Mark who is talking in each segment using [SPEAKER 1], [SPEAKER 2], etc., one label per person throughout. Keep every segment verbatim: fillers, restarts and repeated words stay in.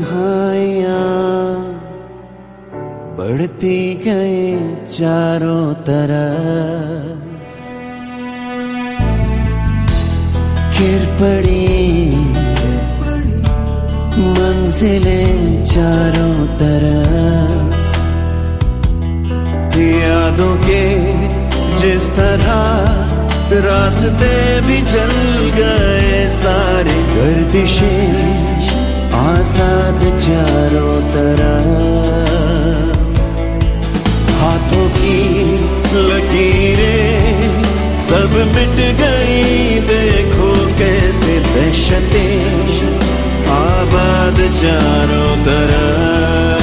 [SPEAKER 1] तन्हाइयाँ बढ़ती गई चारों तरफ, गिर पड़ी मंजिलें चारों तरफ। यादों के जिस तरह रास्ते भी जल गए सारे, गर्दिशें आजाद चारों तरफ। हाथों की लकीरें सब मिट गई, देखो कैसे दहशतें आबाद चारों तरफ।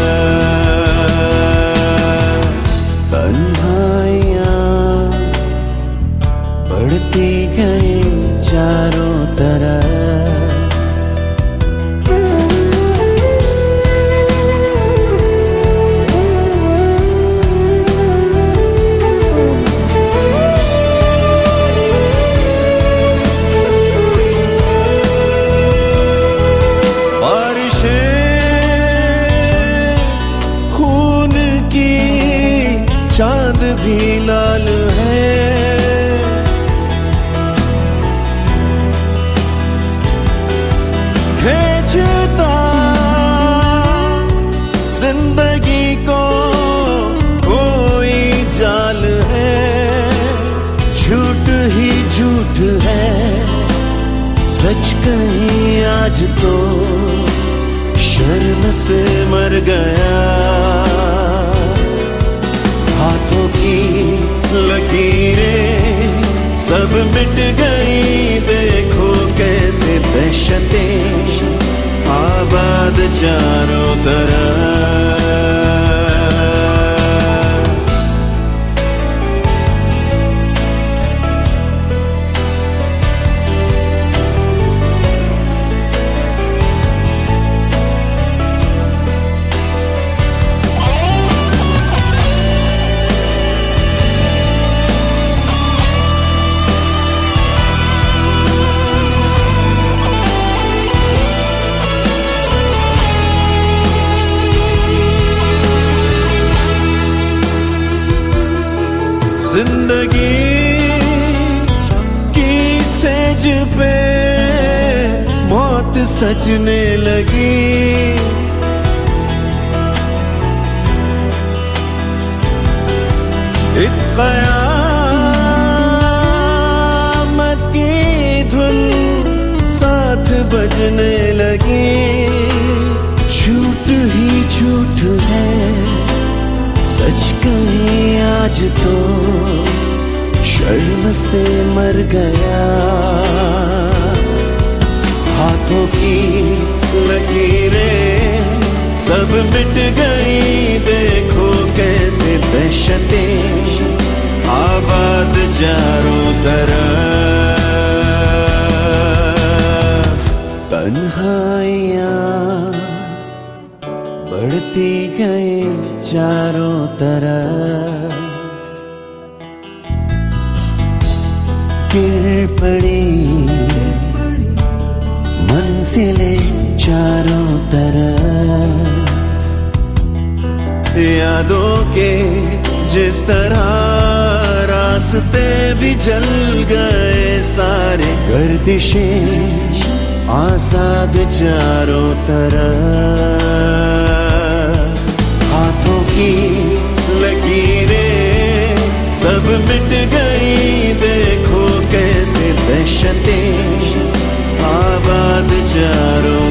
[SPEAKER 1] तन्हाइयाँ बढ़ती गई चारों तरफ। चांद भी लाल है, खींचता जिंदगी को कोई जाल है। झूठ ही झूठ है, सच कहीं आज तो शर्म से मर गया। हाथों की लकीरें सब मिट गई, देखो कैसे दहशतें आबाद चारों तरफ। जिंदगी की सेज पे मौत सजने लगी, एक क़यामत की धुन साथ बजने लगी। झूठ ही झूठ है, सच कहीं आज तो शर्म से मर गया। हाथों की लकीरें सब मिट गई, देखो कैसे दहशतें आबाद चारों तरफ। तन्हाइयाँ बढ़ती गई चारों तरफ, गिर पड़ी मंजिलें चारों तरफ। यादों के जिस तरह रास्ते भी जल गए सारे, गर्दिशें आजाद चारों तरफ। हाथों की लकीरें सब मिट गई, देखो कैसे दहशतें आबाद चारों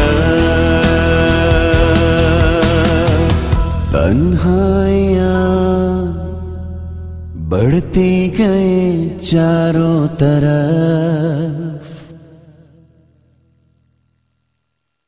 [SPEAKER 1] तरफ। तन्हाइयाँ बढ़ती गई चारों तरफ।